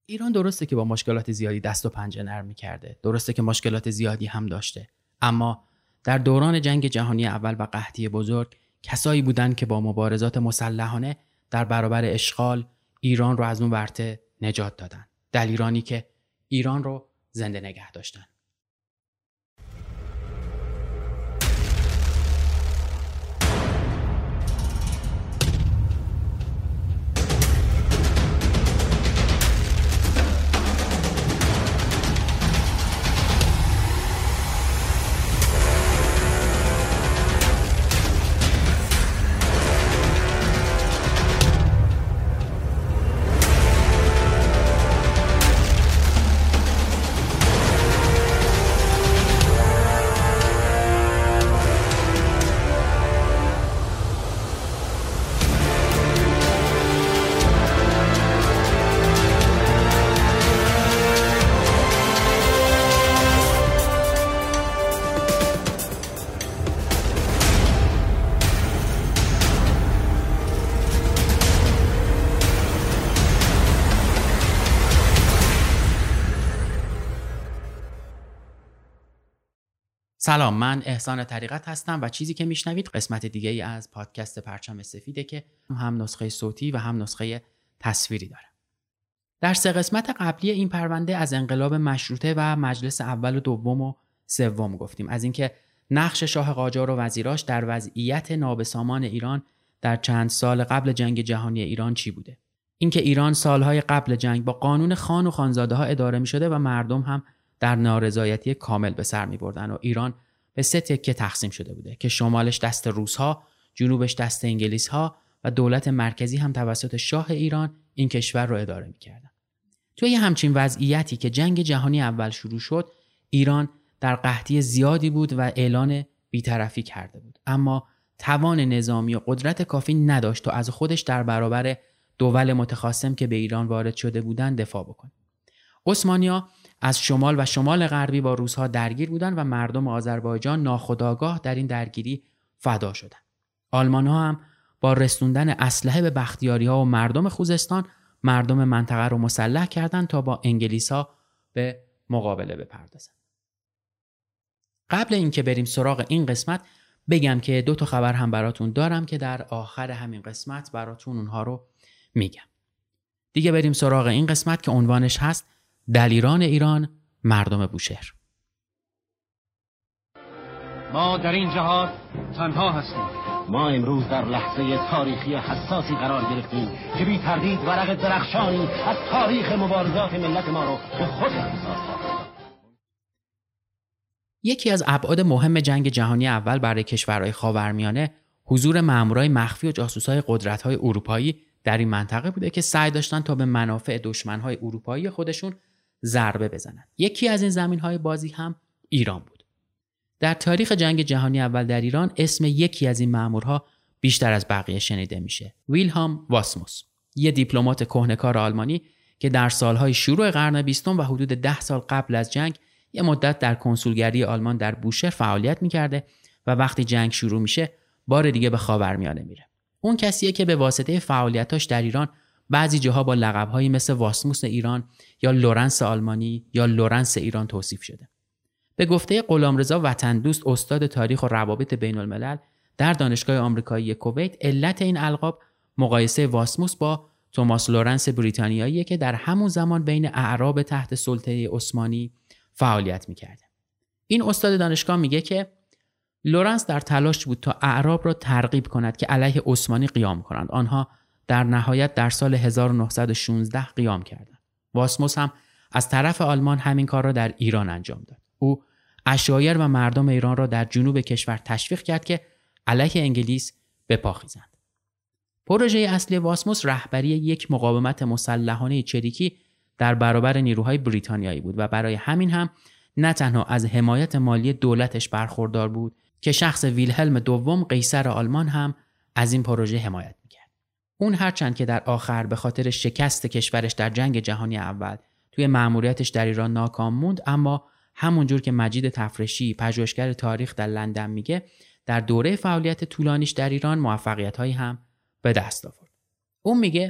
ایران درسته که با مشکلات زیادی دست و پنجه نرم می‌کرده. درسته که مشکلات زیادی هم داشته. اما در دوران جنگ جهانی اول و قحطی بزرگ کسایی بودن که با مبارزات مسلحانه در برابر اشغال ایران رو از اون ورطه نجات دادن. دلیرانی که ایران رو زنده نگه داشتن. سلام، من احسان طریقت هستم و چیزی که میشنوید قسمت دیگه ای از پادکست پرچم سفیده که هم نسخه صوتی و هم نسخه تصویری داره. در 3 قسمت قبلی این پرونده از انقلاب مشروطه و مجلس اول و دوم و سوم گفتیم، از اینکه نقش شاه قاجار و وزیراش در وضعیت نابسامان ایران در چند سال قبل جنگ جهانی ایران چی بوده. اینکه ایران سالهای قبل جنگ با قانون خان و خانزاده ها اداره می‌شده و مردم هم در نارضایتی کامل به سر می‌بردن و ایران به 3 تکه تقسیم شده بوده که شمالش دست روس‌ها، جنوبش دست انگلیس‌ها و دولت مرکزی هم توسط شاه ایران این کشور رو اداره می‌کردن. توی همچین وضعیتی که جنگ جهانی اول شروع شد، ایران در قحطی زیادی بود و اعلان بی‌طرفی کرده بود، اما توان نظامی و قدرت کافی نداشت تا از خودش در برابر دول متخاصم که به ایران وارد شده بودند دفاع بکنه. عثمانی‌ها از شمال و شمال غربی با روس‌ها درگیر بودند و مردم آذربایجان ناخودآگاه در این درگیری فدا شدند. آلمان‌ها هم با رسوندن اسلحه به بختیاری‌ها و مردم خوزستان مردم منطقه رو مسلح کردند تا با انگلیس‌ها به مقابله بپردازند. قبل اینکه بریم سراغ این قسمت بگم که 2 تا خبر هم براتون دارم که در آخر همین قسمت براتون اونها رو میگم. دیگه بریم سراغ این قسمت که عنوانش هست دلیران ایران، مردم بوشهر. ما در این جهاد تنها هستیم. ما امروز در لحظه تاریخی حساسی قرار گرفتیم که بی تردید ورق درخشانی از تاریخ مبارزات ملت ما رو به خود اختصاص خواهد. یکی از ابعاد مهم جنگ جهانی اول برای کشورهای خاورمیانه حضور مامورای مخفی و جاسوسای قدرت‌های اروپایی در این منطقه بوده که سعی داشتن تا به منافع دشمن‌های اروپایی خودشون ضربه بزنند. یکی از این زمین‌های بازی هم ایران بود. در تاریخ جنگ جهانی اول در ایران اسم یکی از این مامورها بیشتر از بقیه شنیده میشه. ویلهلم واسموس، یه دیپلمات کهنه‌کار آلمانی که در سالهای شروع قرن 20 و حدود 10 سال قبل از جنگ یه مدت در کنسولگری آلمان در بوشهر فعالیت می‌کرده و وقتی جنگ شروع میشه بار دیگه به خاورمیانه میره. اون کسیه که به واسطه فعالیتاش در ایران بعضی جاها با لقب‌هایی مثل واسموس ایران یا لورنس آلمانی یا لورنس ایران توصیف شده. به گفته غلامرضا وطن دوست، استاد تاریخ و روابط بین الملل در دانشگاه آمریکایی کویت، علت این القاب مقایسه واسموس با توماس لورنس بریتانیاییه که در همون زمان بین اعراب تحت سلطه عثمانی فعالیت می‌کرده. این استاد دانشگاه میگه که لورنس در تلاش بود تا اعراب را ترغیب کند که علیه عثمانی قیام کنند. آنها در نهایت در سال 1916 قیام کردند. واسموس هم از طرف آلمان همین کار را در ایران انجام داد. او عشایر و مردم ایران را در جنوب کشور تشویق کرد که علیه انگلیس بپاخیزند. پروژه اصلی واسموس رهبری یک مقاومت مسلحانه چریکی در برابر نیروهای بریتانیایی بود و برای همین هم نه تنها از حمایت مالی دولتش برخوردار بود که شخص ویلهلم دوم قیصر آلمان هم از این پروژه حمایت میکرد. اون هرچند که در آخر به خاطر شکست کشورش در جنگ جهانی اول توی مأموریتش در ایران ناکام موند، اما همونجور که مجید تفرشی پژوهشگر تاریخ در لندن میگه در دوره فعالیت طولانیش در ایران موفقیت‌هایی هم به دست آورد. اون میگه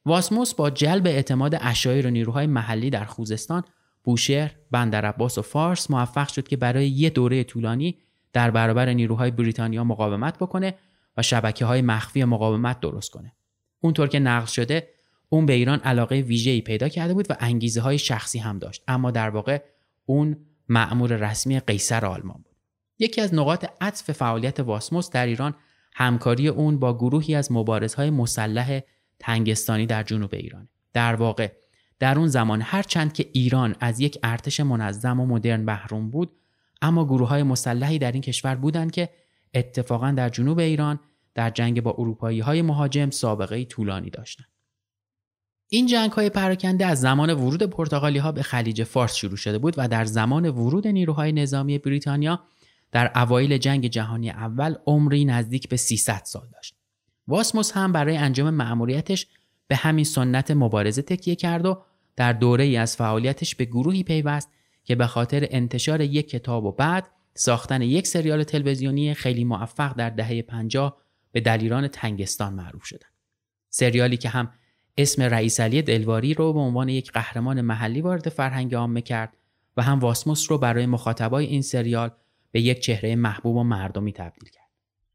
واسموس با جلب اعتماد عشایر و نیروهای محلی در خوزستان، بوشهر، بندرعباس و فارس موفق شد که برای یه دوره طولانی در برابر نیروهای بریتانیا مقاومت بکنه و شبکه‌های مخفی مقاومت درست کنه. اونطور که نقل شده، اون به ایران علاقه ویژه‌ای پیدا کرده بود و انگیزه‌های شخصی هم داشت، اما در واقع اون مأمور رسمی قیصر آلمان بود. یکی از نقاط عطف فعالیت واسموس در ایران همکاری اون با گروهی از مبارزهای مسلح تنگستانی در جنوب ایران. در واقع در اون زمان هرچند که ایران از یک ارتش منظم و مدرن محروم بود، اما گروه‌های مسلحی در این کشور بودند که اتفاقاً در جنوب ایران در جنگ با اروپایی‌های مهاجم سابقه‌ای طولانی داشتند. این جنگ‌های پراکنده از زمان ورود پرتغالی‌ها به خلیج فارس شروع شده بود و در زمان ورود نیروهای نظامی بریتانیا در اوایل جنگ جهانی اول عمری نزدیک به 300 سال داشت. واسموس هم برای انجام مأموریتش به همین سنت مبارزه تکیه کرد و در دوره‌ای از فعالیتش به گروهی پیوست که به خاطر انتشار یک کتاب و بعد ساختن یک سریال تلویزیونی خیلی موفق در دهه 50 به دلیران تنگستان معروف شدند. سریالی که هم اسم رئیس علی دلواری رو به عنوان یک قهرمان محلی وارد فرهنگ عامه کرد و هم واسموس رو برای مخاطبای این سریال به یک چهره محبوب و مردمی تبدیل کرد.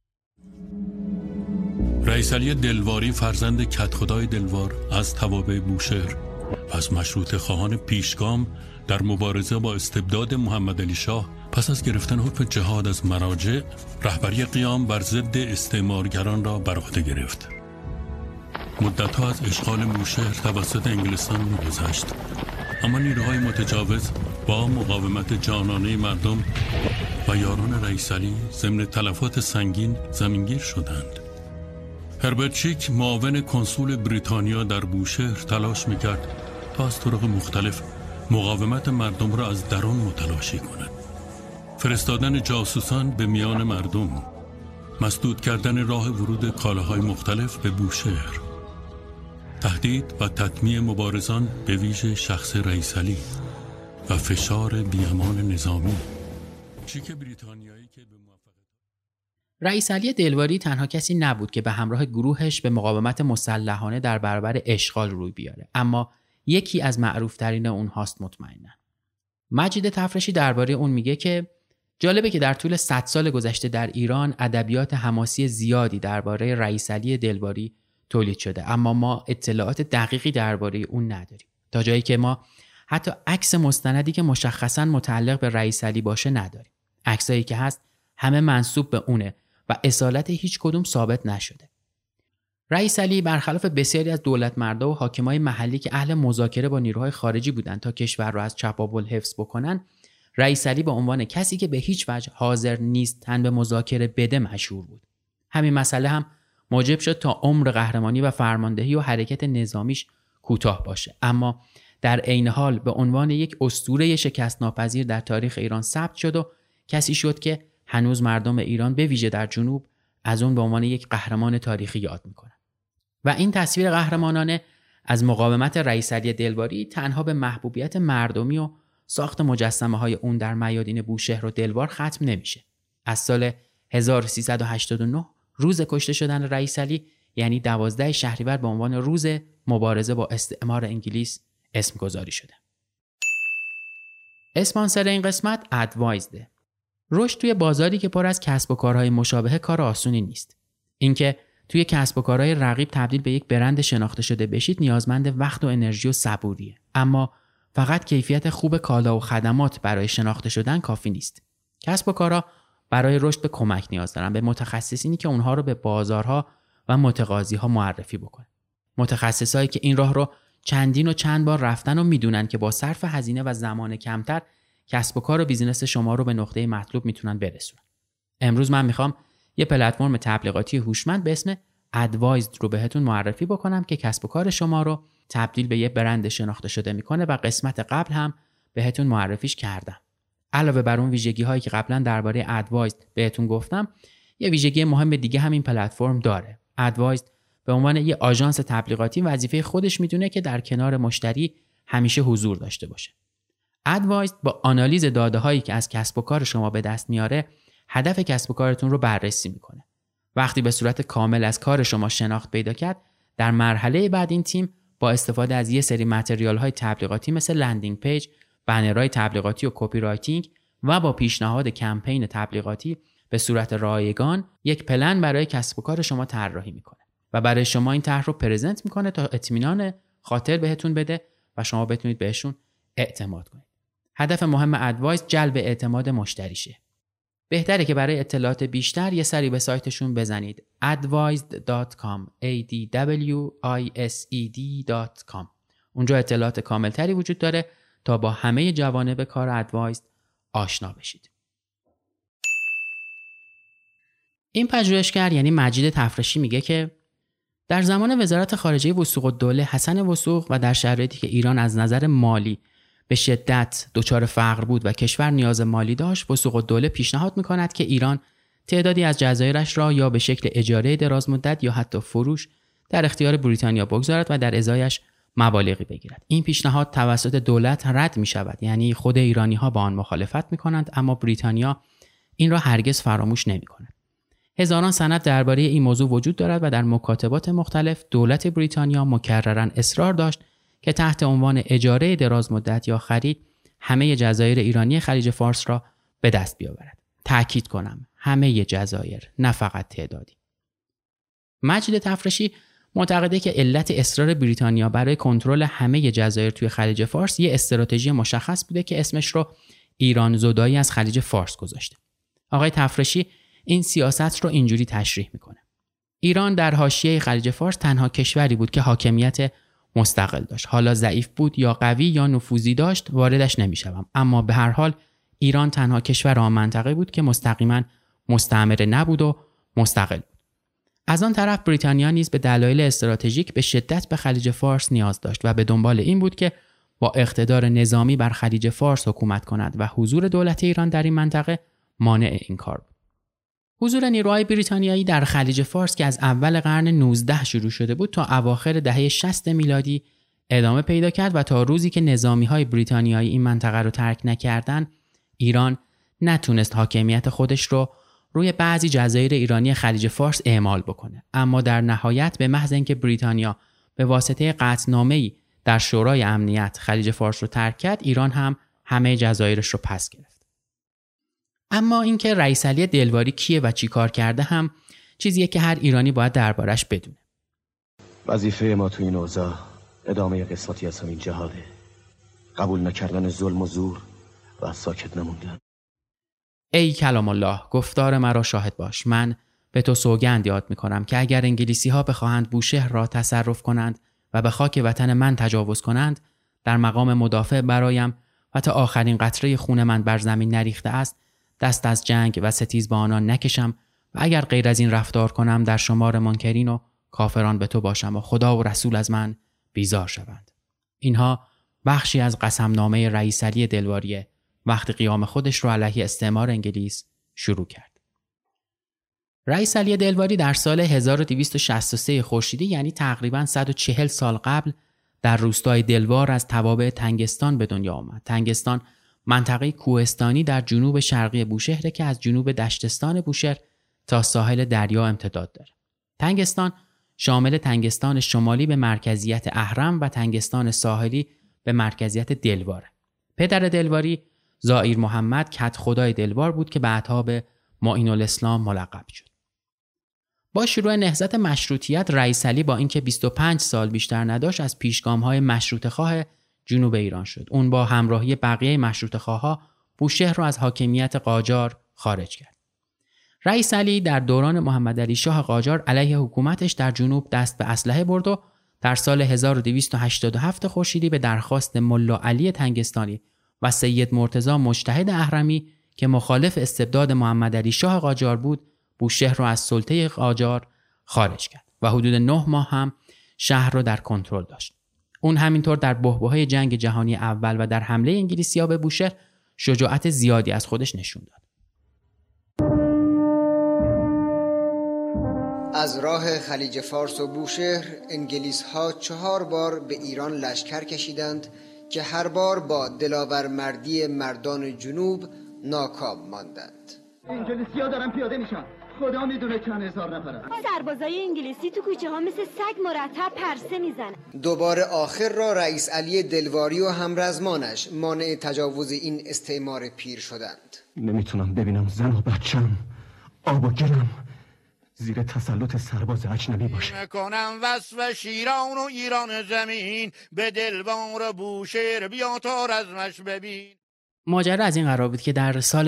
رئیس علی دلواری فرزند کدخدای دلوار از توابع بوشهر و از مشروطه خواهان پیشگام در مبارزه با استبداد محمد علی شاه پس از گرفتن حکم جهاد از مراجع، رهبری قیام بر ضد استعمارگران را بر عهده گرفت. مدت‌ها از اشغال بوشهر توسط انگلستان می‌گذشت، اما نیروهای متجاوز با مقاومت جانانه مردم و یاران رئیس علی ضمن تلفات سنگین زمینگیر شدند. هربرت چیک معاون کنسول بریتانیا در بوشهر تلاش می‌کرد تا از طرق مختلف مقاومت مردم را از درون متلاشی کند. فرستادن جاسوسان به میان مردم، مسدود کردن راه ورود کالاهای مختلف به بوشهر، تهدید و تطمیع مبارزان به ویژه شخص رئیس علی و فشار بیامان نظامی. چیک بریتانیایی که به رئیس علی دلواری تنها کسی نبود که به همراه گروهش به مقاومت مسلحانه در برابر اشغال روی بیاره، اما یکی از معروفترین اونهاست مطمئنا. مجید تفرشی درباره اون میگه که جالبه که در طول 100 سال گذشته در ایران ادبیات حماسی زیادی درباره رئیس علی دلواری تولید شده، اما ما اطلاعات دقیقی درباره اون نداریم. تا جایی که ما حتی عکس مستندی که مشخصاً متعلق به رئیس علی باشه نداریم. عکسایی که هست همه منسوب به اونه و اصالت هیچ کدوم ثابت نشده. رئیس علی برخلاف بسیاری از دولتمردا و حاکمای محلی که اهل مذاکره با نیروهای خارجی بودند تا کشور را از چپاول حفظ بکنن، رئیس علی به عنوان کسی که به هیچ وجه حاضر نیست تن به مذاکره بده مشهور بود. همین مسئله هم موجب شد تا عمر قهرمانی و فرماندهی و حرکت نظامیش کوتاه باشه، اما در عین حال به عنوان یک اسطوره شکست ناپذیر در تاریخ ایران ثبت شد و کسی شد که هنوز مردم ایران به ویژه در جنوب از اون به عنوان یک قهرمان تاریخی یاد میکنن. و این تصویر قهرمانانه از مقاومت رئیس علی دلواری تنها به محبوبیت مردمی و ساخت مجسمه‌های اون در میادین بوشهر و دلوار ختم نمیشه. از سال 1389 روز کشته شدن رئیس علی، یعنی 12 شهریور، به عنوان روز مبارزه با استعمار انگلیس اسم گذاری شده. اسپانسر این قسمت ادوایزده. رشد توی بازاری که پر از کسب و کارهای مشابه کار آسونی نیست. اینکه توی کسب و کارهای رقیب تبدیل به یک برند شناخته شده بشید نیازمند وقت و انرژی و صبوریه. اما فقط کیفیت خوب کالا و خدمات برای شناخته شدن کافی نیست. کسب و کارها برای رشد به کمک نیاز دارن، به متخصصینی که اونها رو به بازارها و متقاضی‌ها معرفی بکنن. متخصصایی که این راه رو چندین و چند بار رفتن و میدونن که با صرف هزینه و زمان کمتر کسب و کار و بیزینس شما رو به نقطه مطلوب میتونن برسونن. امروز من میخوام یه پلتفرم تبلیغاتی هوشمند به اسم ادوایزد رو بهتون معرفی بکنم که کسب و کار شما رو تبدیل به یه برند شناخته شده میکنه و قسمت قبل هم بهتون معرفیش کردم. علاوه بر اون ویژگی هایی که قبلا درباره ادوایزد بهتون گفتم، یه ویژگی مهم دیگه همین پلتفرم داره. ادوایزد به عنوان یه آژانس تبلیغاتی وظیفه خودش میدونه که در کنار مشتری همیشه حضور داشته باشه. ادوایزد با آنالیز داده هایی که از کسب و کار شما به دست میاره، هدف کسب و کارتون رو بررسی میکنه. وقتی به صورت کامل از کار شما شناخت پیدا کرد، در مرحله بعد این تیم با استفاده از یه سری متریال‌های تبلیغاتی مثل لندینگ پیج، بنرهای تبلیغاتی و کپی رایتینگ و با پیشنهاد کمپین تبلیغاتی به صورت رایگان یک پلن برای کسب و کار شما طراحی میکنه و برای شما این طرح رو پرزنت میکنه تا اطمینان خاطر بهتون بده و شما بتونید بهشون اعتماد کنید. هدف مهم ادوایز جلب اعتماد مشتریشه. بهتره که برای اطلاعات بیشتر یه سری به سایتشون بزنید advised.com adwised.com. اونجا اطلاعات کاملتری وجود داره تا با همه جوانب کار ادوایزد آشنا بشید. این پژوهشگر یعنی مجید تفرشی میگه که در زمان وزارت خارجه وثوق الدوله حسن وثوق و در شرایطی که ایران از نظر مالی به شدت دچار فقر بود و کشور نیاز مالی داشت، وثوق الدوله پیشنهاد میکند که ایران تعدادی از جزایرش را یا به شکل اجاره دراز مدت یا حتی فروش در اختیار بریتانیا بگذارد و در ازایش مبالغی بگیرد. این پیشنهاد توسط دولت رد می شود، یعنی خود ایرانی ها با آن مخالفت می کنند، اما بریتانیا این را هرگز فراموش نمی کند. هزاران سند درباره این موضوع وجود دارد و در مکاتبات مختلف دولت بریتانیا مکرراً اصرار داشت که تحت عنوان اجاره دراز مدت یا خرید همه جزایر ایرانی خلیج فارس را به دست بیاورد. تأکید کنم همه جزایر، نه فقط تعدادی. مجید تفرشی معتقده که علت اصرار بریتانیا برای کنترل همه جزایر توی خلیج فارس یه استراتژی مشخص بوده که اسمش رو ایران زدایی از خلیج فارس گذاشته. آقای تفرشی این سیاست رو اینجوری تشریح میکنه: ایران در حاشیه خلیج فارس تنها کشوری بود که حاکمیت مستقل داشت. حالا ضعیف بود یا قوی یا نفوذی داشت واردش نمیشوم، اما به هر حال ایران تنها کشور آن منطقه بود که مستقیما مستعمره نبود و مستقل بود. از آن طرف بریتانیا نیز به دلایل استراتژیک به شدت به خلیج فارس نیاز داشت و به دنبال این بود که با اقتدار نظامی بر خلیج فارس حکومت کند و حضور دولت ایران در این منطقه مانع این کار بود. حضور نیروهای بریتانیایی در خلیج فارس که از اول قرن 19 شروع شده بود تا اواخر دهه 60 میلادی ادامه پیدا کرد و تا روزی که نظامی‌های بریتانیایی این منطقه رو ترک نکردند، ایران نتونست حاکمیت خودش رو روی بعضی جزایر ایرانی خلیج فارس اعمال بکنه. اما در نهایت به محض اینکه بریتانیا به واسطه قطعنامه‌ای در شورای امنیت خلیج فارس رو ترک کرد، ایران هم همه جزایرش رو پس گرفت. اما اینکه رئیس علی دلواری کیه و چی کار کرده هم چیزیه که هر ایرانی باید دربارش بدونه. وظیفه ما تو این اوضاع ادامه قسمتی از همین جهاده. قبول نکردن ظلم و زور و ساکت نموندن. ای کلام الله، گفتار مرا شاهد باش. من به تو سوگند یاد میکنم که اگر انگلیسی ها بخواهند بوشهر را تصرف کنند و به خاک وطن من تجاوز کنند، در مقام مدافع برایم و تا آخرین قطره خون من بر زمین نریخته است، دست از جنگ و ستیز با آنان نکشم و اگر غیر از این رفتار کنم در شمار منکرین و کافران به تو باشم و خدا و رسول از من بیزار شوند. اینها بخشی از قسمنامه رئیس علی دلواریه وقتی قیام خودش رو علیه استعمار انگلیس شروع کرد. رئیس علی دلواری در سال 1263 خورشیدی، یعنی تقریباً 140 سال قبل، در روستای دلوار از توابع تنگستان به دنیا آمد. تنگستان منطقه کوهستانی در جنوب شرقی بوشهر که از جنوب دشتستان بوشهر تا ساحل دریا امتداد داره. تنگستان شامل تنگستان شمالی به مرکزیت اهرم و تنگستان ساحلی به مرکزیت دلواره. پدر دلواری زائیر محمد کدخدای دلوار بود که بعدها به معین الاسلام ملقب شد. با شروع نهضت مشروطیت، رئیس علی با اینکه 25 سال بیشتر نداشت از پیشگام‌های مشروطه‌خواه جنوب ایران شد. اون با همراهی بقیه مشروطه‌خواها بوشهر را از حاکمیت قاجار خارج کرد. رئیس علی در دوران محمد علی شاه قاجار علیه حکومتش در جنوب دست به اسلحه برد و در سال 1287 خورشیدی به درخواست ملا علی تنگستانی و سید مرتضی مجتهد اهرمی که مخالف استبداد محمد علی شاه قاجار بود، بوشهر را از سلطه قاجار خارج کرد و حدود 9 ماه هم شهر را در کنترل داشت. اون همینطور در بحبوحه جنگ جهانی اول و در حمله انگلیسی‌ها به بوشهر شجاعت زیادی از خودش نشون داد. از راه خلیج فارس و بوشهر انگلیس‌ها 4 بار به ایران لشکر کشیدند که هر بار با دلاورمردی مردان جنوب ناکام ماندند. انگلیسی‌ها دارن پیاده میشن. خدا میدونه چند هزار نفرن. سربازای انگلیسی تو کوچه ها مثل سگ مرتب پرسه میزنن. دوباره آخر را رئیس علی دلواری و همرزمانش مانع تجاوز این استعمار پیر شدند. نمیتونم ببینم زن و بچم آب و گلم زیر تسلط سرباز اجنبی باشه. میکنم وصف شیران و ایران زمین، به دلوار بوشهر بیا تا رزمش ببین. ماجرا از این قرار بود که در سال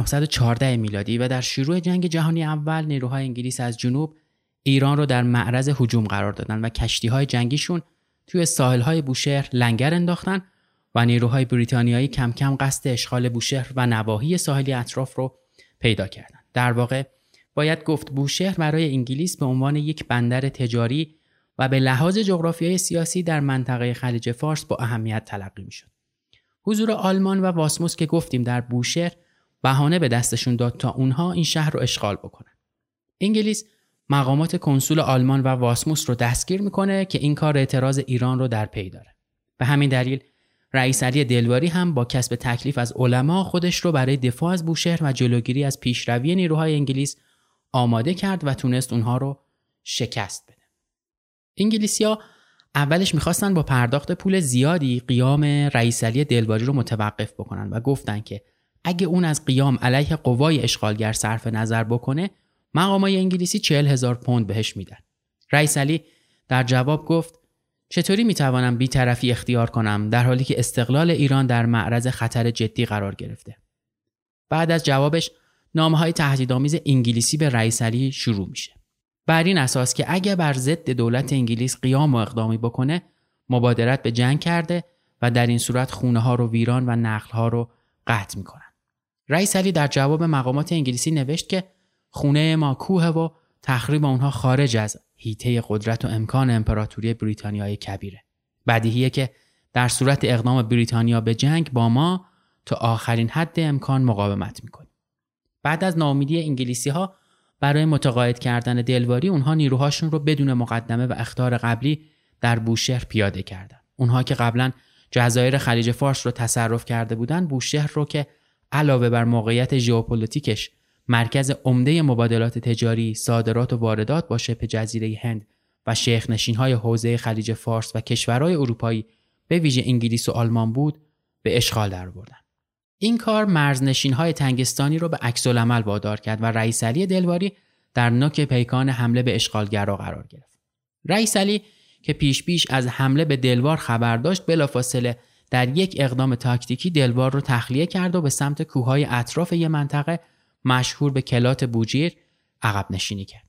1914 میلادی و در شروع جنگ جهانی اول نیروهای انگلیس از جنوب ایران رو در معرض هجوم قرار دادن و کشتی‌های جنگیشون توی ساحل‌های بوشهر لنگر انداختن و نیروهای بریتانیایی کم کم قصد اشغال بوشهر و نواحی ساحلی اطراف رو پیدا کردن. در واقع باید گفت بوشهر برای انگلیس به عنوان یک بندر تجاری و به لحاظ جغرافیایی سیاسی در منطقه خلیج فارس با اهمیت تلقی می‌شد. حضور آلمان و واسموس که گفتیم در بوشهر بهانه به دستشون داد تا اونها این شهر رو اشغال بکنن. انگلیس مقامات کنسول آلمان و واسموس رو دستگیر میکنه که این کار اعتراض ایران رو در پی داره. به همین دلیل رئیس علی دلواری هم با کسب تکلیف از علما خودش رو برای دفاع از بوشهر و جلوگیری از پیشروی نیروهای انگلیس آماده کرد و تونست اونها رو شکست بده. انگلیسی‌ها اولش میخواستن با پرداخت پول زیادی قیام رئیس علی دلواری رو متوقف بکنن و گفتن که اگه اون از قیام علیه قوای اشغالگر صرف نظر بکنه مقامای انگلیسی 40,000 پوند بهش میدن. رئیس علی در جواب گفت چطوری میتوانم بی‌طرفی اختیار کنم در حالی که استقلال ایران در معرض خطر جدی قرار گرفته. بعد از جوابش نامه‌های تهدیدآمیز انگلیسی به رئیس علی شروع میشه. بر این اساس که اگه بر ضد دولت انگلیس قیام و اقدامی بکنه مبادرت به جنگ کرده و در این صورت خونه‌ها رو ویران و نخل‌ها رو قطع میکنن. رئیس علی در جواب مقامات انگلیسی نوشت که خونه ما کوه و تخریب اونها خارج از حیطه قدرت و امکان امپراتوری بریتانیای کبیره. بدیهیه که در صورت اقدام بریتانیا به جنگ با ما تا آخرین حد امکان مقاومت میکنیم. بعد از ناامیدی انگلیسی‌ها برای متقاعد کردن دلواری اونها نیروهاشون رو بدون مقدمه و اخطار قبلی در بوشهر پیاده کردن. اونها که قبلا جزایر خلیج فارس رو تصرف کرده بودن، بوشهر رو که علاوه بر موقعیت ژئوپلیتیکش مرکز عمده مبادلات تجاری، صادرات و واردات با شبه جزیره هند و شیخ‌نشین‌های حوزه خلیج فارس و کشورهای اروپایی به ویژه انگلیس و آلمان بود، به اشغال درآوردن. این کار مرزنشین‌های تنگستانی رو به عکس‌العمل وادار کرد و رئیس علی دلواری در نوک پیکان حمله به اشغالگرا قرار گرفت. رئیس علی که پیش از حمله به دلوار خبر داشت، بلافاصله در یک اقدام تاکتیکی دلوار رو تخلیه کرد و به سمت کوههای اطراف یک منطقه مشهور به کلات بوجیر عقب نشینی کرد.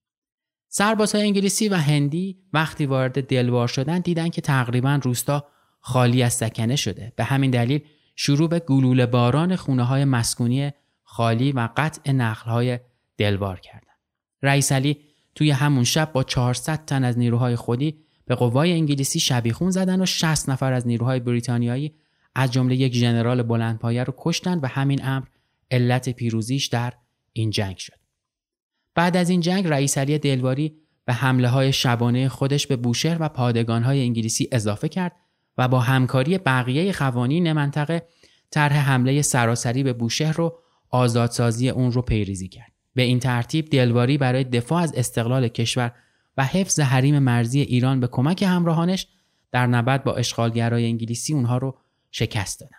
سربازهای انگلیسی و هندی وقتی وارد دلوار شدن دیدن که تقریباً روستا خالی از سکنه شده. به همین دلیل شروع به گلوله باران خونه‌های مسکونی خالی و قطع نخل‌های دلوار کردند. رئیس علی توی همون شب با 400 تن از نیروهای خودی به قوای انگلیسی شبیخون زدن و 60 نفر از نیروهای بریتانیایی از جمله یک ژنرال بلندپایه رو کشتن و همین امر علت پیروزیش در این جنگ شد. بعد از این جنگ رئیس علی دلواری به حمله‌های شبانه خودش به بوشهر و پادگان‌های انگلیسی اضافه کرد و با همکاری بقیه قوانین منطقه طرح حمله سراسری به بوشهر رو آزادسازی اون رو پیریزی کرد. به این ترتیب دلواری برای دفاع از استقلال کشور و حفظ حریم مرزی ایران به کمک همراهانش در نبرد با اشغالگرای انگلیسی اونها رو شکست دادن.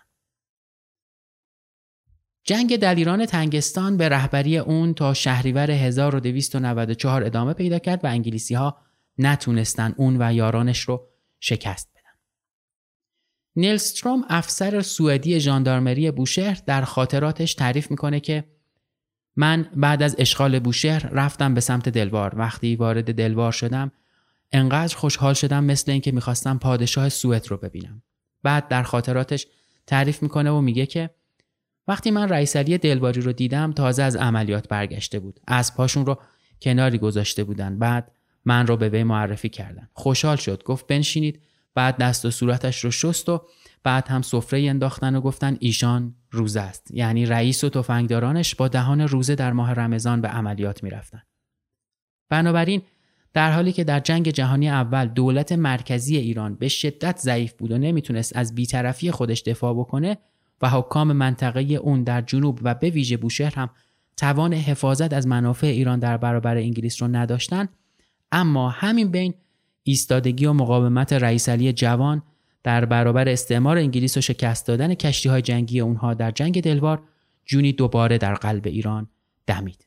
جنگ دلیران تنگستان به رهبری اون تا شهریور 1294 ادامه پیدا کرد و انگلیسی‌ها نتونستن اون و یارانش رو شکست بدن. نیلستروم افسر سوئدی ژاندارمری بوشهر در خاطراتش تعریف میکنه که من بعد از اشغال بوشهر رفتم به سمت دلوار. وقتی وارد دلوار شدم انقدر خوشحال شدم مثل اینکه میخواستم پادشاه سوئد رو ببینم. بعد در خاطراتش تعریف میکنه و میگه که وقتی من رئیس علی دلواری رو دیدم تازه از عملیات برگشته بود. اسب‌هاشون رو کناری گذاشته بودن. بعد من رو به وی معرفی کردن. خوشحال شد. گفت بنشینید. بعد دست و صورتش رو شست و بعد هم سفره انداختن و گفتن ایشان روزه است. یعنی رئیس و تفنگدارانش با دهان روزه در ماه رمضان به عملیات میرفتن. بنابراین در حالی که در جنگ جهانی اول دولت مرکزی ایران به شدت ضعیف بود و نمیتونست از بی‌طرفی خودش دفاع بکنه و حکام منطقه اون در جنوب و به ویژه بوشهر هم توان حفاظت از منافع ایران در برابر انگلیس رو نداشتن، اما همین بین ایستادگی و مقاومت رئیس علی جوان در برابر استعمار انگلیس و شکست دادن کشتی‌های جنگی اونها در جنگ دلوار جونی دوباره در قلب ایران دمید.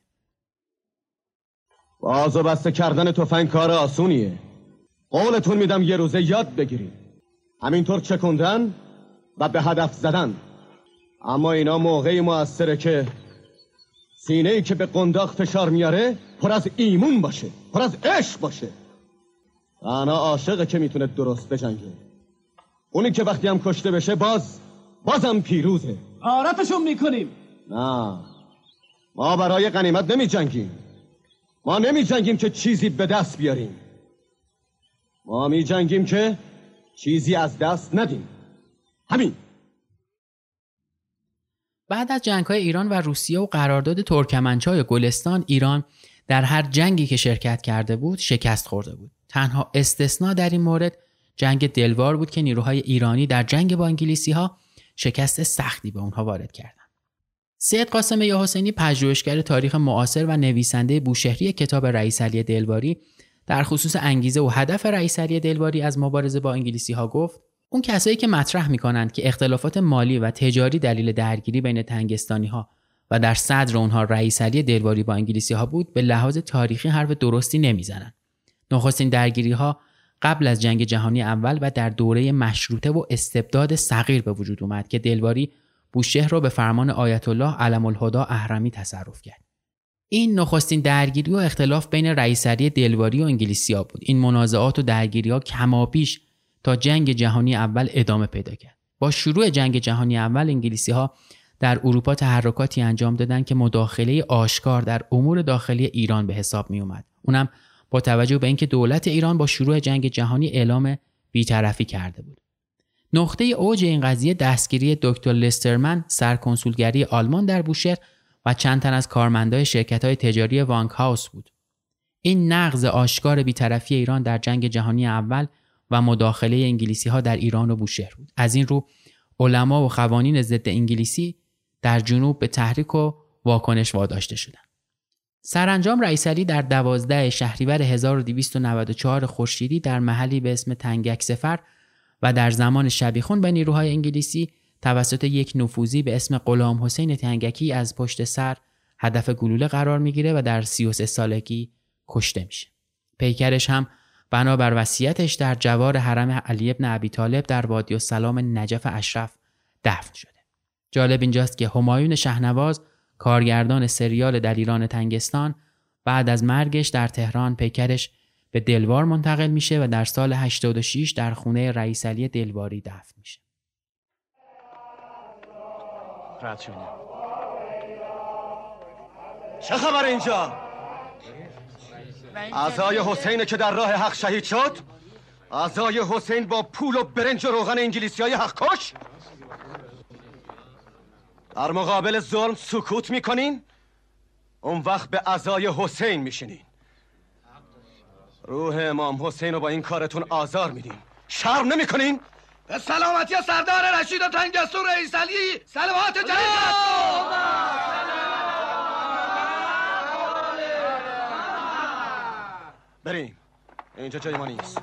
باز و بسته کردن تفنگ کار آسونیه. قولتون میدم یه روزه یاد بگیریم. همینطور چکوندن و به هدف زدن. اما اینا موقعی موثره که سینه‌ای که به قنداق فشار میاره پر از ایمون باشه، پر از عشق باشه. تنها عاشقه که میتونه درست بجنگه. اونی که وقتی هم کشته بشه بازم پیروزه. غارتشون میکنیم. نه، ما برای غنیمت نمی جنگیم. ما نمی جنگیم که چیزی به دست بیاریم. ما می جنگیم که چیزی از دست ندیم. همین. بعد از جنگ‌های ایران و روسیه و قرارداد ترکمنچای گلستان، ایران در هر جنگی که شرکت کرده بود شکست خورده بود. تنها استثناء در این مورد جنگ دلوار بود که نیروهای ایرانی در جنگ با انگلیسی‌ها شکست سختی به اونها وارد کردند. سید قاسم یاحسینی، پژوهشگر تاریخ معاصر و نویسنده بوشهری کتاب رئیس علی دلواری، در خصوص انگیزه و هدف رئیس علی دلواری از مبارزه با انگلیسی‌ها گفت: اون کسایی که مطرح می‌کنند که اختلافات مالی و تجاری دلیل درگیری بین تنگستانی‌ها و در صدر اونها رئیس علی دلواری با انگلیسی‌ها بود، به لحاظ تاریخی حرف درستی نمیزنن. نخستین درگیری‌ها قبل از جنگ جهانی اول و در دوره مشروطه و استبداد صغیر به وجود اومد که دلواری بوشهر را به فرمان آیت الله علم الهدی اهرمی تصرف کرد. این نخستین درگیری و اختلاف بین رئیس علی دلواری و انگلیسی‌ها بود. این منازعات و درگیری‌ها کمابیش تا جنگ جهانی اول ادامه پیدا کرد. با شروع جنگ جهانی اول انگلیسی‌ها در اروپا تحرکاتی انجام دادند که مداخله آشکار در امور داخلی ایران به حساب می اومد. اونم با توجه به اینکه دولت ایران با شروع جنگ جهانی اعلام بی‌طرفی کرده بود. نقطه اوج این قضیه دستگیری دکتر لسترمن، سرکنسولگری آلمان در بوشهر و چند تن از کارمندای شرکت‌های تجاری وانک هاوس بود. این نقض آشکار بی‌طرفی ایران در جنگ جهانی اول و مداخله انگلیسی‌ها در ایران و بوشهر بود. از این رو علما و قوانین ضد انگلیسی در جنوب به تحریک و واکنش واداشته شدند. سرانجام رئیس علی در 12 شهریور 1294 خورشیدی در محلی به اسم تنگک سفر و در زمان شبیخون به نیروهای انگلیسی توسط یک نفوذی به اسم غلام حسین تنگکی از پشت سر هدف گلوله قرار میگیره و در 33 سالگی کشته میشه. پیکرش هم بنابر وصیتش در جوار حرم علی بن ابی طالب در وادی السلام نجف اشرف دفن شده. جالب اینجاست که همایون شهنواز، کارگردان سریال در ایران تنگستان، بعد از مرگش در تهران پیکرش به دلوار منتقل میشه و در سال 86 در خونه رئیس علی دلواری دفن میشه. چه خبر اینجا؟ عزای حسین که در راه حق شهید شد؟ عزای حسین با پول و برنج و روغن انگلیسیای حق کش؟ در مقابل ظلم سکوت میکنین؟ اون وقت به عزای حسین میشینین. روح امام حسین رو با این کارتون آزار میدین. شرم نمیکنین؟ به سلامتی سردار رشید و تنگستون رئیس علی صلوات جلیل. بریم، اینجا جای ما نیست.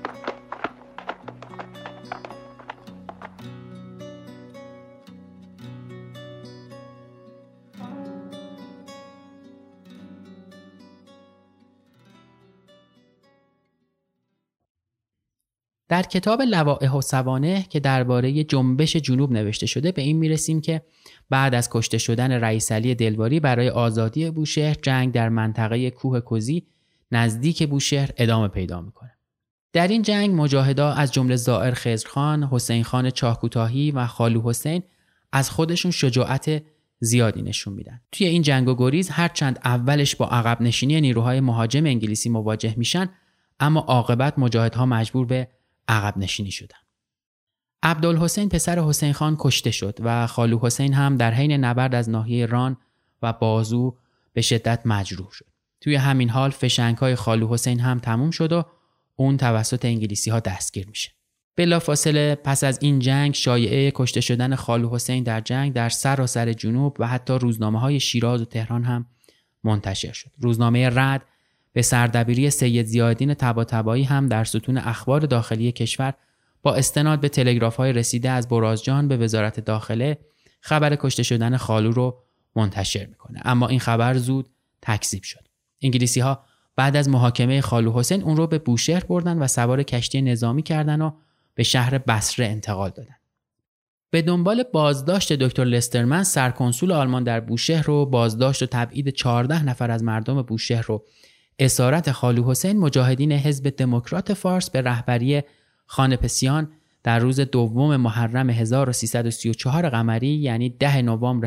در کتاب لوائح و سوانح که درباره جنبش جنوب نوشته شده به این میرسیم که بعد از کشته شدن رئیس علی دلواری برای آزادی بوشهر، جنگ در منطقه کوه کوزی نزدیک بوشهر ادامه پیدا میکنه. در این جنگ مجاهدا از جمله زائر خضرخان، حسین خان چاهکوتاهی و خالو حسین از خودشون شجاعت زیادی نشون میدن. توی این جنگ و گریز هرچند اولش با عقب نشینی نیروهای مهاجم انگلیسی مواجه میشن، اما عاقبت مجاهدها مجبور به عقب نشینی شدن. عبدالحسین پسر حسین خان کشته شد و خالو حسین هم در حین نبرد از ناحیه ران و بازو به شدت مجروح شد. توی همین حال فشنگ‌های خالو حسین هم تموم شد و اون توسط انگلیسی‌ها دستگیر میشه. بلافاصله پس از این جنگ شایعه کشته شدن خالو حسین در جنگ در سراسر جنوب و حتی روزنامه‌های شیراز و تهران هم منتشر شد. روزنامه رعد به سردبیری سید ضیاءالدین طباطبایی هم در ستون اخبار داخلی کشور با استناد به تلگراف‌های رسیده از برازجان به وزارت داخله خبر کشته شدن خالو رو منتشر میکنه. اما این خبر زود تکذیب شد. انگلیسی‌ها بعد از محاکمه خالو حسین اون رو به بوشهر بردن و سوار کشتی نظامی کردن و به شهر بصره انتقال دادن. به دنبال بازداشت دکتر لسترمن، سرکنسول آلمان در بوشهر رو بازداشت و تبعید 14 نفر از مردم بوشهر رو اسارت خالو حسین، مجاهدین حزب دموکرات فارس به رهبری خان پسیان در روز 2 محرم 1334 قمری یعنی 10 نوامبر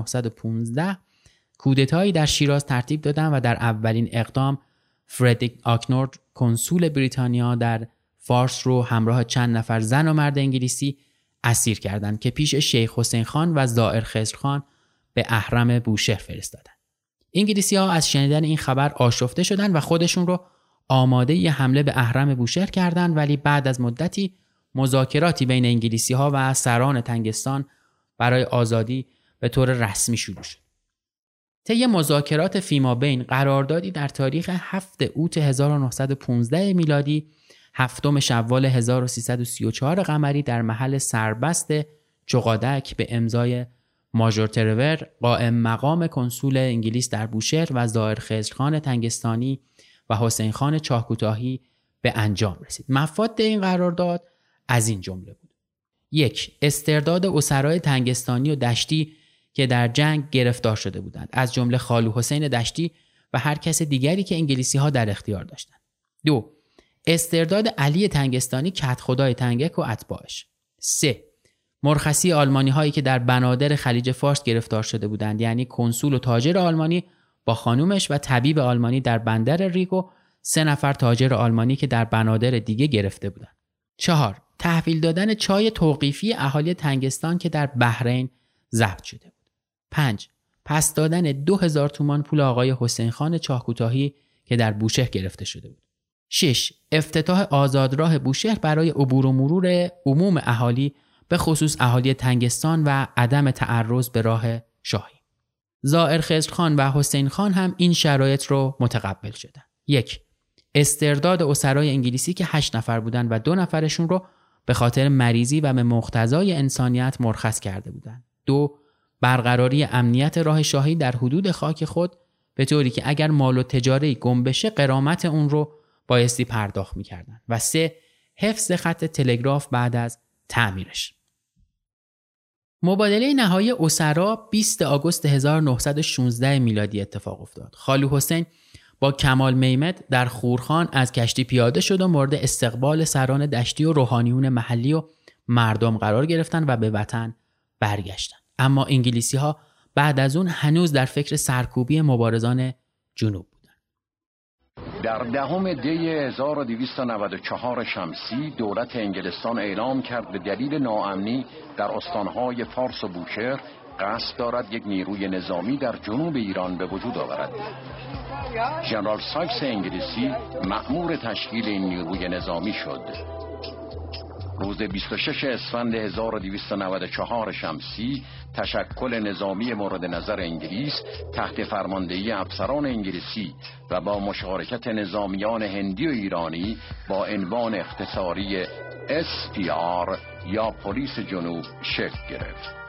1915 کودتایی در شیراز ترتیب دادند و در اولین اقدام فردریک آکنورد کنسول بریتانیا در فارس رو همراه چند نفر زن و مرد انگلیسی اسیر کردند که پیش شیخ حسین خان و زائر خضر خان به اهرم بوشهر فرستادند. انگلیسی‌ها از شنیدن این خبر آشفته شدند و خودشون رو آماده ی حمله به اهرم بوشهر کردند، ولی بعد از مدتی مذاکراتی بین انگلیسی‌ها و سران تنگستان برای آزادی به طور رسمی شروع شد. طی مذاکرات فیمابین قراردادی در تاریخ 7 اوت 1915 میلادی 7 شوال 1334 قمری در محل سربست چقادک به امضای ماژور ترور قائم مقام کنسول انگلیس در بوشهر و زائر خضر خان تنگستانی و حسین خان چاهکوتاهی به انجام رسید. مفاد این قرارداد از این جمله بود: 1. استرداد اسرای تنگستانی و دشتی که در جنگ گرفتار شده بودند، از جمله خالو حسین دشتی و هر کس دیگری که انگلیسی‌ها در اختیار داشتند. 2. استرداد علی تنگستانی کدخدای تنگک و اتباعش. 3. مرخصی آلمانی هایی که در بنادر خلیج فارس گرفتار شده بودند، یعنی کنسول و تاجر آلمانی با خانومش و طبیب آلمانی در بندر ریگ و 3 نفر تاجر آلمانی که در بنادر دیگه گرفته بودند. 4. تحویل دادن چای توقیفی اهالی تنگستان که در بحرین ضبط شده بود. 5. پس دادن 2000 تومان پول آقای حسین خان چاهکوتاهی که در بوشهر گرفته شده بود. 6. افتتاح آزادراه بوشهر برای عبور و مرور عموم اهالی به خصوص اهالی تنگستان و عدم تعرض به راه شاهی. زائر خضر خان و حسین خان هم این شرایط رو متقبل شدند. 1. استرداد اسرای انگلیسی که 8 نفر بودند و 2 نفرشون رو به خاطر مریضی و به مقتضای انسانیت مرخص کرده بودند. 2. برقراری امنیت راه شاهی در حدود خاک خود به طوری که اگر مال و تجاری گم بشه غرامت اون رو بایستی پرداخت می‌کردند. و 3. حفظ خط تلگراف بعد از تعمیرش. مبادله نهایی اسرا 20 آگوست 1916 میلادی اتفاق افتاد. خالو حسین با کمال میمد در خورخان از کشتی پیاده شد و مورد استقبال سران دشتی و روحانیون محلی و مردم قرار گرفتن و به وطن برگشتن. اما انگلیسی‌ها بعد از اون هنوز در فکر سرکوبی مبارزان جنوب بودن. در 10 دی 1294 شمسی دولت انگلستان اعلام کرد به دلیل ناامنی در استانهای فارس و بوشهر قصد دارد یک نیروی نظامی در جنوب ایران به وجود آورد. ژنرال سایکس انگلیسی مأمور تشکیل این نیروی نظامی شد. روز 26 اسفند 1294 شمسی تشکل نظامی مورد نظر انگلیس تحت فرماندهی افسران انگلیسی و با مشارکت نظامیان هندی و ایرانی با عنوان اختصاری SPR یا پلیس جنوب شکل گرفت.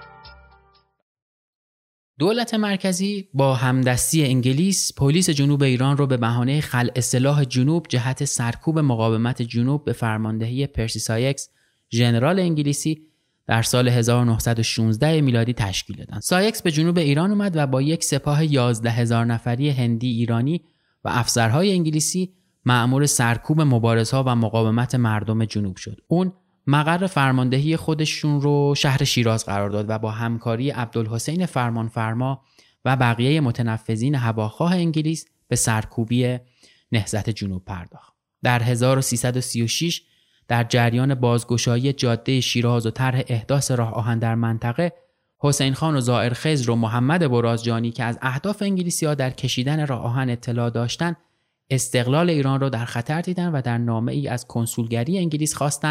دولت مرکزی با همدستی انگلیس پلیس جنوب ایران رو به بهانه خلع سلاح جنوب جهت سرکوب مقاومت جنوب به فرماندهی پرسی سایکس ژنرال انگلیسی در سال 1916 میلادی تشکیل دادند. سایکس به جنوب ایران اومد و با یک سپاه 11000 نفری هندی ایرانی و افسرهای انگلیسی مأمور سرکوب مبارزها و مقاومت مردم جنوب شد. اون مقر فرماندهی خودشون رو شهر شیراز قرار داد و با همکاری عبدالحسین فرمانفرما و بقیه متنفذین هواخواه انگلیس به سرکوبی نهضت جنوب پرداخت. در 1336 در جریان بازگشایی جاده شیراز و طرح احداث راه آهن در منطقه، حسین خان و زائر خضر و محمد برازجانی که از اهداف انگلیسی‌ها در کشیدن راه آهن اطلاع داشتند، استقلال ایران را در خطر دیدند و در نامه‌ای از کنسولگری انگلیس خواستند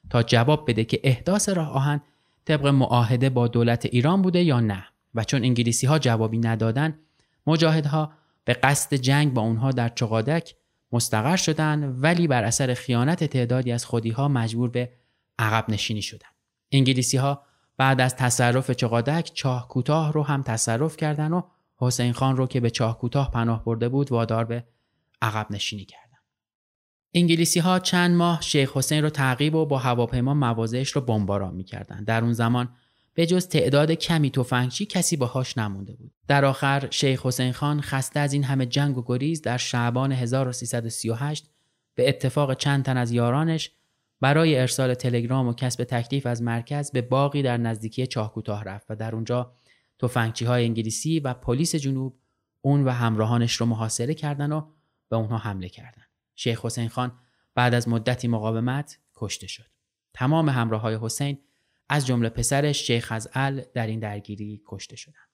تا جواب بده که احداث راه آهن طبق معاهده با دولت ایران بوده یا نه. و چون انگلیسی‌ها جوابی ندادن، مجاهدها به قصد جنگ با اونها در چقادک مستقر شدن، ولی بر اثر خیانت تعدادی از خودی‌ها مجبور به عقب نشینی شدن. انگلیسی‌ها بعد از تصرف چقادک چاه کوتاه رو هم تصرف کردن و حسین خان رو که به چاه کوتاه پناه برده بود وادار به عقب نشینی کردن. انگلیسی‌ها چند ماه شیخ حسین رو تعقیب و با هواپیما مواضعش رو بمباران می‌کردند. در اون زمان به جز تعداد کمی تفنگچی کسی باهاش نمونده بود. در آخر شیخ حسین خان خسته از این همه جنگ و گریز در شعبان 1338 به اتفاق چند تن از یارانش برای ارسال تلگرام و کسب تکلیف از مرکز به باغی در نزدیکی چاه کوتاه رفت و در اونجا تفنگچی‌های انگلیسی و پلیس جنوب اون و همراهانش رو محاصره کردن و به اونها حمله کردند. شیخ حسین خان بعد از مدتی مقاومت کشته شد. تمام همراه‌های حسین از جمله پسرش شیخ خزعل در این درگیری کشته شدند.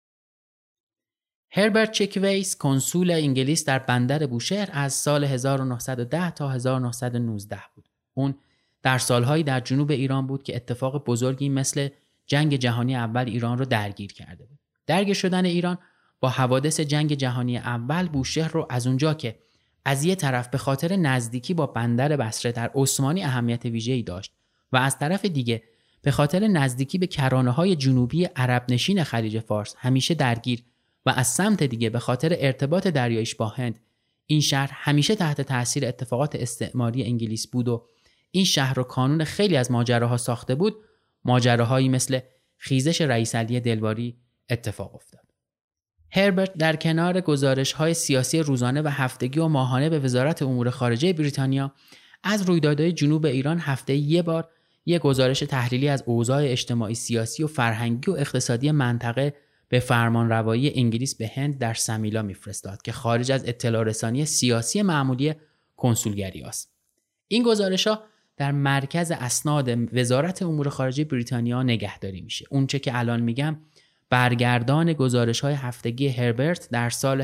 هربرت چکویس کنسول انگلیس در بندر بوشهر از سال 1910 تا 1919 بود. اون در سالهایی در جنوب ایران بود که اتفاق بزرگی مثل جنگ جهانی اول ایران رو درگیر کرده بود. درگیر شدن ایران با حوادث جنگ جهانی اول بوشهر رو از اونجا که از یه طرف به خاطر نزدیکی با بندر بصره در عثمانی اهمیت ویژه‌ای داشت و از طرف دیگه به خاطر نزدیکی به کرانه‌های جنوبی عرب نشین خلیج فارس همیشه درگیر و از سمت دیگه به خاطر ارتباط دریاییش با هند، این شهر همیشه تحت تاثیر اتفاقات استعماری انگلیس بود و این شهر رو کانون خیلی از ماجراها ساخته بود. ماجراهایی مثل خیزش رئیس علی دلواری اتفاق افتاد. هربرت در کنار گزارش‌های سیاسی روزانه و هفتگی و ماهانه به وزارت امور خارجه بریتانیا از رویدادهای جنوب ایران هفته یک بار یک گزارش تحلیلی از اوضاع اجتماعی، سیاسی و فرهنگی و اقتصادی منطقه به فرمانروایی انگلیس به هند در سمیلا میفرستاد که خارج از اطلاع رسانی سیاسی معمولی کنسولگری است. این گزارش‌ها در مرکز اسناد وزارت امور خارجه بریتانیا نگهداری میشه. اونچه که الان میگم برگردان گزارش‌های هفتگی هربرت در سال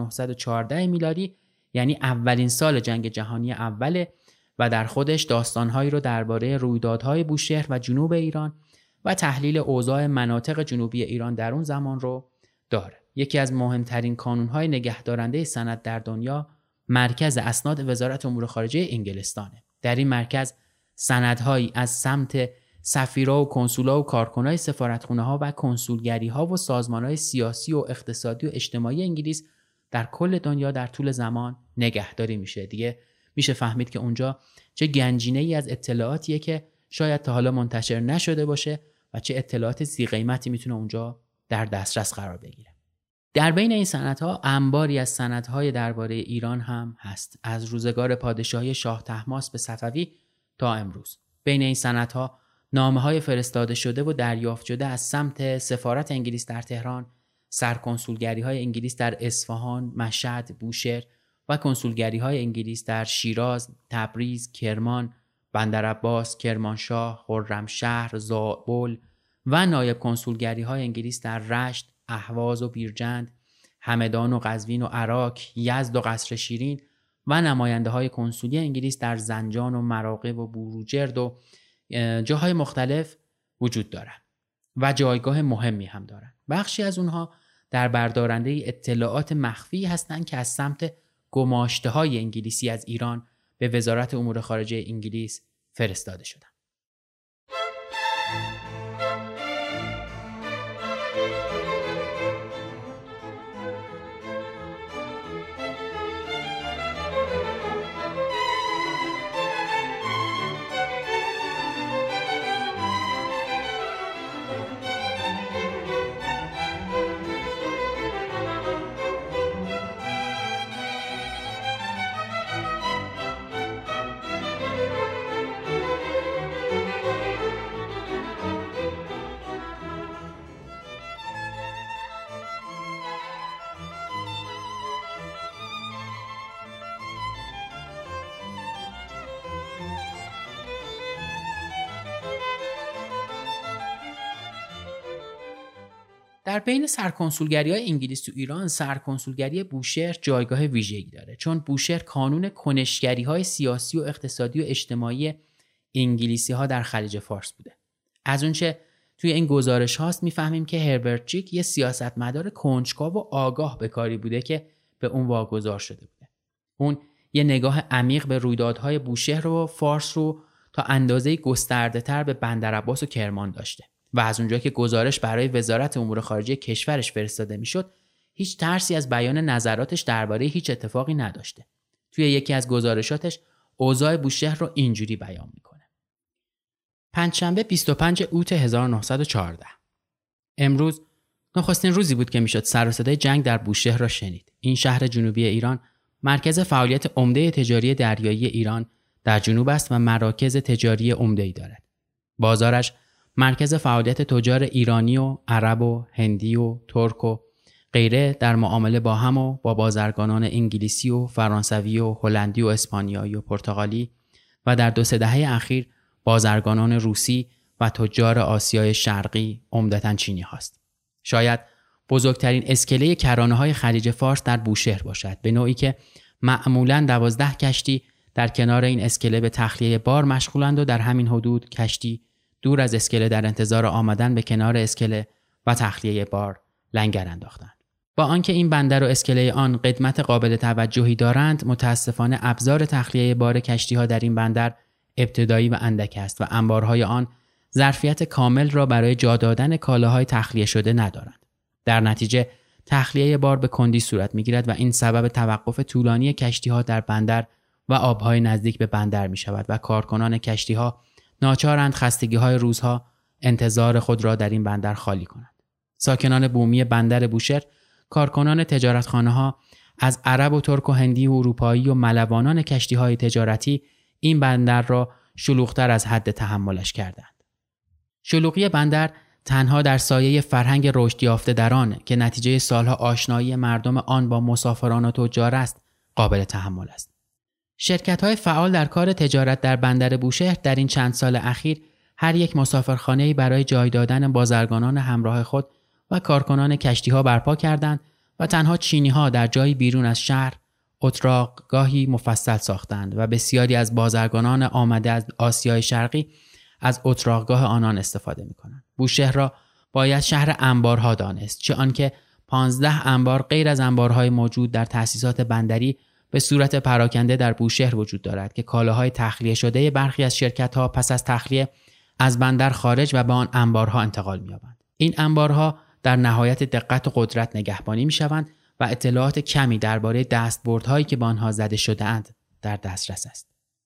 1914 میلادی، یعنی اولین سال جنگ جهانی اوله و در خودش داستان‌هایی رو درباره رویدادهای بوشهر و جنوب ایران و تحلیل اوضاع مناطق جنوبی ایران در اون زمان رو داره. یکی از مهمترین کانون‌های نگهدارنده سند در دنیا مرکز اسناد وزارت امور خارجه انگلستانه. در این مرکز سندهایی از سمت سفیرها و کنسول‌ها و کارکنای سفارتخونه‌ها و کنسولگری‌ها و سازمان‌های سیاسی و اقتصادی و اجتماعی انگلیس در کل دنیا در طول زمان نگهداری میشه. دیگه میشه فهمید که اونجا چه گنجینه‌ای از اطلاعاتیه که شاید تا حالا منتشر نشده باشه و چه اطلاعات ذی قیمتی میتونه اونجا در دسترس قرار بگیره. در بین این سندها انباری از سندهای درباره ایران هم هست، از روزگار پادشاهی شاه طهماسپ صفوی تا امروز. بین این سندها نامه‌های فرستاده شده و دریافت شده از سمت سفارت انگلیس در تهران، سرکنسولگری‌های انگلیس در اصفهان، مشهد، بوشهر و کنسولگری‌های انگلیس در شیراز، تبریز، کرمان، بندرعباس، کرمانشاه، خرمشهر، زابل و نایب کنسولگری‌های انگلیس در رشت، اهواز و بیرجند، همدان و قزوین و عراق، یزد و قصر شیرین و نماینده‌های کنسولی انگلیس در زنجان و مراغه و بروجرد و جاهای مختلف وجود دارند و جایگاه مهمی هم دارند. بخشی از اونها در بردارنده اطلاعات مخفی هستند که از سمت گماشته‌های انگلیسی از ایران به وزارت امور خارجه انگلیس فرستاده شدند. در بین سرکنسولگری‌های انگلیس تو ایران، سرکنسولگری بوشهر جایگاه ویژه‌ای داره، چون بوشهر کانون کنشگری‌های سیاسی و اقتصادی و اجتماعی انگلیسی ها در خلیج فارس بوده. از اونچه توی این گزارش هاست میفهمیم که هربرت چیک یه سیاستمدار کنجکاو و آگاه به کاری بوده که به اون واگذار شده بوده. اون یه نگاه عمیق به رویدادهای بوشهر و فارس رو تا اندازه‌ای گسترده‌تر به بندرعباس و کرمان داشته و از اونجا که گزارش برای وزارت امور خارجه کشورش فرستاده میشد، هیچ ترسی از بیان نظراتش درباره هیچ اتفاقی نداشته. توی یکی از گزارشاتش اوضاع بوشهر رو اینجوری بیان میکنه. پنجشنبه 25 اوت 1914. امروز نخستین روزی بود که میشد سر و صدای جنگ در بوشهر را شنید. این شهر جنوبی ایران مرکز فعالیت عمده تجاری دریایی ایران در جنوب است و مراکز تجاری عمده‌ای دارد. بازارش مرکز فعالیت تجار ایرانی و عرب و هندی و ترک و غیره در معامله با هم و با بازرگانان انگلیسی و فرانسوی و هلندی و اسپانیایی و پرتغالی و در 2-3 دهه اخیر بازرگانان روسی و تجار آسیای شرقی عمدتاً چینی هاست. شاید بزرگترین اسکله کرانه‌های خلیج فارس در بوشهر باشد، به نوعی که معمولاً 12 کشتی در کنار این اسکله به تخلیه بار مشغولند و در همین حدود کشتی دور از اسکله در انتظار آمدن به کنار اسکله و تخلیه بار لنگر انداختند. با آنکه این بندر و اسکله آن قدمت قابل توجهی دارند، متاسفانه ابزار تخلیه بار کشتی‌ها در این بندر ابتدایی و اندک است و انبارهای آن ظرفیت کامل را برای جا دادن کالاهای تخلیه شده ندارند. در نتیجه تخلیه بار به کندی صورت می‌گیرد و این سبب توقف طولانی کشتی‌ها در بندر و آب‌های نزدیک به بندر می‌شود و کارکنان کشتی‌ها ناچارند خستگی‌های روزها انتظار خود را در این بندر خالی کنند. ساکنان بومی بندر بوشهر، کارکنان تجارتخانه‌ها از عرب و ترک و هندی و اروپایی و ملوانان کشتی‌های تجارتی این بندر را شلوغ‌تر از حد تحملش کردند. شلوغی بندر تنها در سایه فرهنگ رشد یافته در آن که نتیجه سالها آشنایی مردم آن با مسافران و تجار است قابل تحمل است. شرکت‌های فعال در کار تجارت در بندر بوشهر در این چند سال اخیر هر یک مسافرخانه‌ای برای جای دادن بازرگانان همراه خود و کارکنان کشتی‌ها برپا کردند و تنها چینی‌ها در جایی بیرون از شهر اتراقگاهی مفصل ساختند و بسیاری از بازرگانان آمده از آسیای شرقی از اتراقگاه آنان استفاده می‌کنند. بوشهر را باید شهر انبارها دانست، چه آنکه 15 انبار غیر از انبارهای موجود در تأسیسات بندری به صورت پراکنده در بوشهر وجود دارد که کالاهای تخلیه شده برخی از شرکت‌ها پس از تخلیه از بندر خارج و به آن انبارها انتقال می‌یابند. این انبارها در نهایت دقت و قدرت نگهبانی می‌شوند و اطلاعات کمی درباره دستبردهایی که به آنها زده شده‌اند در دسترس است.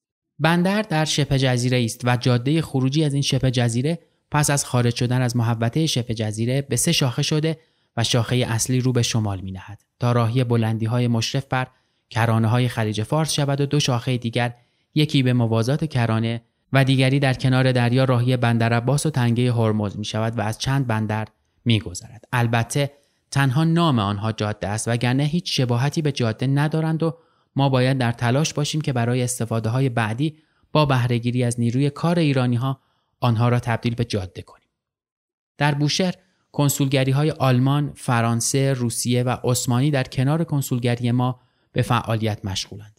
بندر در شبه جزیره است و جاده خروجی از این شبه جزیره پس از خارج شدن از محوطه شبه جزیره به 3 شاخه شده و شاخه اصلی رو به شمال می‌نهد تا راهی بلندی‌های مشرف بر کرانه‌های خلیج فارس شود و 2 شاخه دیگر، یکی به موازات کرانه و دیگری در کنار دریا راهی بندرعباس و تنگه هرمز می‌شود و از چند بندر می‌گذرد. البته تنها نام آنها جاده است وگرنه هیچ شباهتی به جاده ندارند و ما باید در تلاش باشیم که برای استفاده‌های بعدی با بهره‌گیری از نیروی کار ایرانی‌ها آنها را تبدیل به جاده کنیم. در بوشهر کنسولگری‌های آلمان، فرانسه، روسیه و عثمانی در کنار کنسولگری ما به فعالیت مشغولند.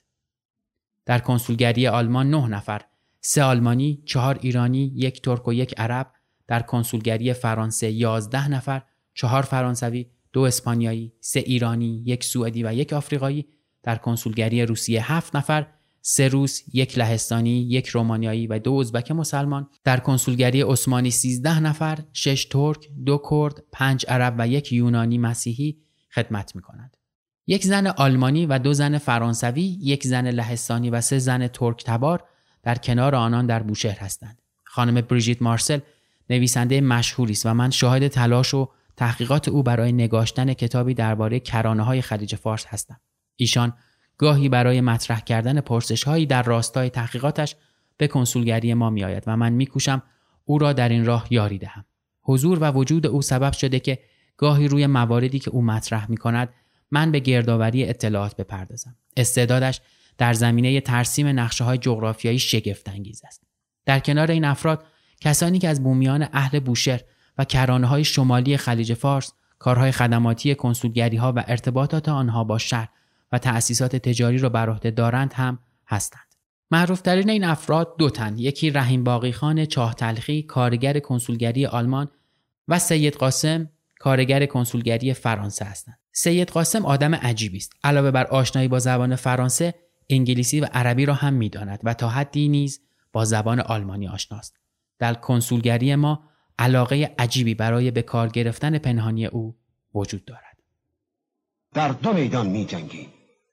در کنسولگری آلمان 9 نفر، 3 آلمانی، 4 ایرانی، 1 ترک و 1 عرب. در کنسولگری فرانسه 11 نفر، 4 فرانسوی، 2 اسپانیایی، 3 ایرانی، 1 سوئدی و 1 آفریقایی. در کنسولگری روسیه 7 نفر، 3 روس، 1 لهستانی، 1 رومانیایی و 2 ازبک مسلمان. در کنسولگری عثمانی 13 نفر، 6 ترک، 2 کرد، 5 عرب و 1 یونانی مسیحی خدمت می‌کنند. 1 زن آلمانی و 2 زن فرانسوی، 1 زن لهستانی و 3 زن ترک تبار در کنار آنان در بوشهر هستند. خانم بریژیت مارسل نویسنده مشهوری است و من شاهد تلاش و تحقیقات او برای نگاشتن کتابی درباره کرانه‌های خلیج فارس هستم. ایشان گاهی برای مطرح کردن پرسش‌هایی در راستای تحقیقاتش به کنسولگری ما می‌آید و من می‌کوشم او را در این راه یاری دهم. حضور و وجود او سبب شده که گاهی روی مواردی که او مطرح می‌کند من به گردآوری اطلاعات بپردازم. استعدادش در زمینه ترسیم نقشه‌های جغرافیایی شگفت‌انگیز است. در کنار این افراد، کسانی که از بومیان اهل بوشهر و کرانه‌های شمالی خلیج فارس کارهای خدماتی کنسولگری‌ها و ارتباطات آنها با شهر و تأسیسات تجاری را بر عهده دارند هم هستند. معروفترین این افراد دو تن، یکی رحیم باقیخان چاه تلخی کارگر کنسولگری آلمان و سید قاسم کارگر کنسولگری فرانسه هستند. سید قاسم آدم عجیبی است. علاوه بر آشنایی با زبان فرانسه، انگلیسی و عربی را هم می‌داند و تا حدی نیز با زبان آلمانی آشناست. در کنسولگری ما علاقه عجیبی برای به کار گرفتن پنهانی او وجود دارد. در دو میدان می‌جنگیم.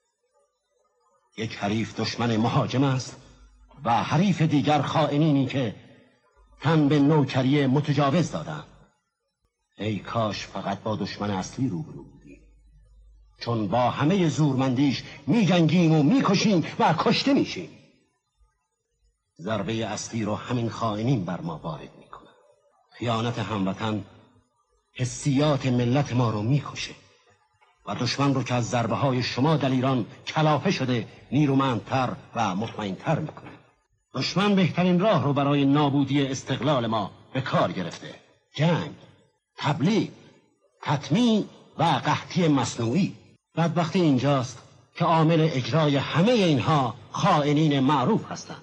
یک حریف دشمن مهاجم است و حریف دیگر خائنینی که تن به نوکری متجاوز دادند. ای کاش فقط با دشمن اصلی روبرو بودیم، چون با همه زورمندیش می‌جنگیم و می‌کشیم و کشته میشیم. ضربه اصلی رو همین خائنین بر ما وارد میکنه. خیانت هموطن حسیات ملت ما رو میکشه و دشمن رو که از ضربه های شما در ایران کلافه شده نیرومندتر و مطمئنتر میکنه. دشمن بهترین راه رو برای نابودی استقلال ما به کار گرفته: جنگ، تبلیغ، تطمیع و قحطی مصنوعی. بدبختی اینجاست که عامل اجرای همه اینها خائنین معروف هستند.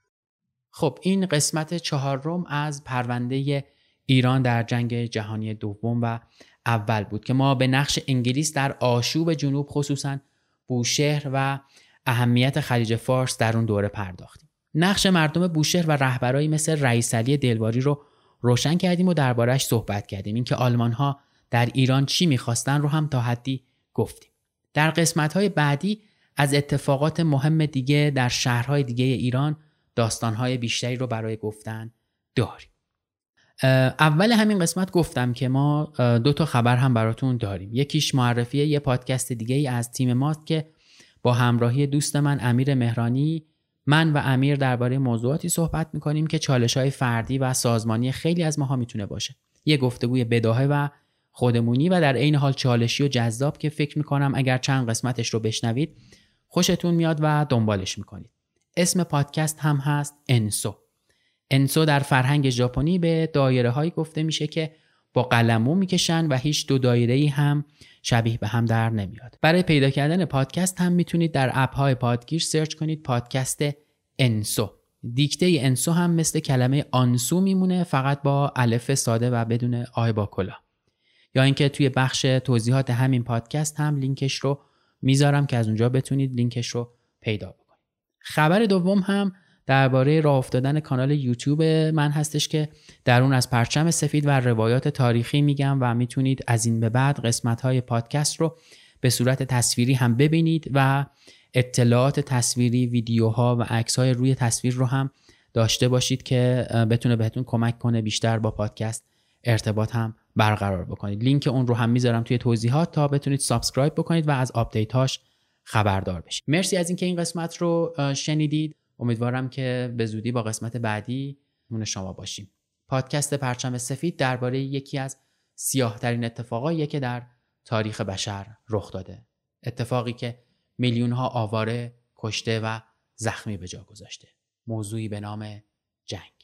خب این قسمت 4 از پرونده ایران در جنگ جهانی دوم و اول بود که ما به نقش انگلیس در آشوب جنوب، خصوصا بوشهر و اهمیت خلیج فارس در اون دوره پرداختیم. نقش مردم بوشهر و رهبرایی مثل رئیس علی دلواری رو روشن کردیم و درباره‌اش صحبت کردیم. اینکه آلمان‌ها در ایران چی می‌خواستن رو هم تا حدی گفتیم. در قسمت‌های بعدی از اتفاقات مهم دیگه در شهرهای دیگه ایران داستان‌های بیشتری رو برای گفتن داریم. اول همین قسمت گفتم که ما 2 خبر هم براتون داریم. یکیش معرفی یه پادکست دیگه ای از تیم ماست که با همراهی دوست من امیر مهرانی، من و امیر درباره موضوعاتی صحبت می‌کنیم که چالش‌های فردی و سازمانی خیلی از ماها میتونه باشه. یه گفتگوی بداهه و خودمونی و در عین حال چالشی و جذاب که فکر می‌کنم اگر چند قسمتش رو بشنوید خوشتون میاد و دنبالش می‌کنید. اسم پادکست هم هست انسو. انسو در فرهنگ ژاپنی به دایره‌هایی گفته میشه که با قلمو میکشن و هیچ دو دایره‌ای هم شبیه به هم در نمیاد. برای پیدا کردن پادکست هم میتونید در اپ‌های پادگیر سرچ کنید پادکست انسو. دیکته انسو هم مثل کلمه آنسو میمونه، فقط با الف ساده و بدون آی با کلاه. یا اینکه توی بخش توضیحات همین پادکست هم لینکش رو میذارم که از اونجا بتونید لینکش رو پیدا کنید. خبر دوم هم درباره راه افتادن کانال یوتیوب من هستش که در اون از پرچم سفید و روایات تاریخی میگم و میتونید از این به بعد قسمت‌های پادکست رو به صورت تصویری هم ببینید و اطلاعات تصویری، ویدیوها و عکس‌های روی تصویر رو هم داشته باشید که بتونه بهتون کمک کنه بیشتر با پادکست ارتباط هم برقرار بکنید. لینک اون رو هم میذارم توی توضیحات تا بتونید سابسکرایب بکنید و از آپدیت‌هاش خبردار بشید. مرسی از اینکه این قسمت رو شنیدید. امیدوارم که به زودی با قسمت بعدی مون شما باشیم. پادکست پرچم سفید درباره یکی از سیاه‌ترین اتفاقاییه که در تاریخ بشر رخ داده. اتفاقی که میلیون‌ها آواره کشته و زخمی به جا گذاشته. موضوعی به نام جنگ.